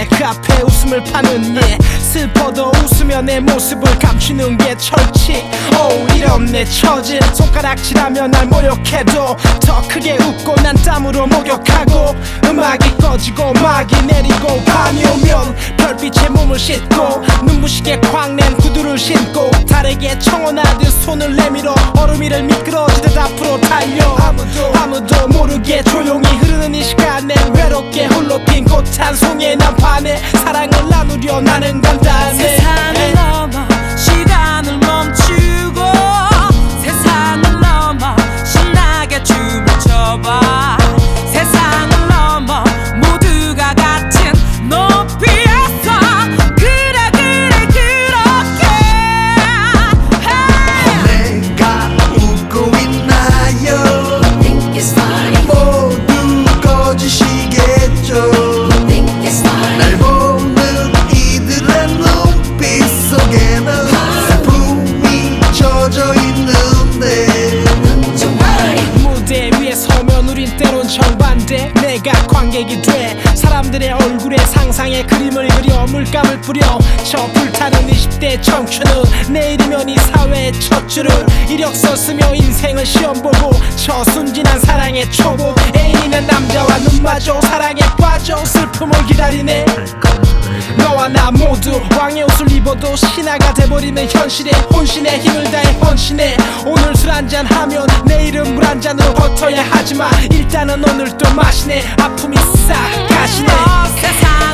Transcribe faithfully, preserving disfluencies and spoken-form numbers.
예, 그 앞에 웃음을 파는 예 슬퍼도 웃으며 내 모습을 감추는 게 철칙. 오 이런 내 처지 손가락질하며 날 모욕해도 더 크게 웃고 난 땀으로 목욕하고 음악이 꺼지고 막이 내리고 밤이 오면 별빛에 몸을 씻고 눈부시게 광낸 구두를 신고 달에게 청혼하듯 손을 내밀어 얼음 위를 미끄러지듯 앞으로 달려 아무도 아무도 모르게 조용히 흐르는 이 시간에 외롭게 홀로 핀 꽃 한 송이에 난 반해 사랑을 나누려 나는 간단해. 세상을 넘어 시간을 멈추고 세상을 넘어 신나게 춤을 춰봐. 세상을 넘어 모두가 같은 높이에서 그래 그래 그렇게 hey. 내가 웃고 있나요? 모두 꺼지시겠죠? 날 보는 이들의 눈빛 속에는 슬픔이 젖어 있는데 무대 위에 서면 우린 때론 정반대. 내가 관객이 돼 사람들의 얼굴에 상상의 그림을 그려 물감을 뿌려 저 불타는 이십 대 청춘은 내일이면 이 사회의 첫 줄을 이력서 쓰며 인생을 시험보고 저 순진한 사랑의 초보 애인이는 남자와 눈 마주 사랑에 빠져 슬픔을 기다리네. 너와 나 모두 왕의 옷을 입어도 신하가 돼버리는 현실에 혼신의 힘을 다해 헌신해. 오늘 술 한잔 하면 내일은 물 한 잔으로 버텨야 하지만 일단은 오늘 또 마시네. 아픔이 싹 가시네. 세상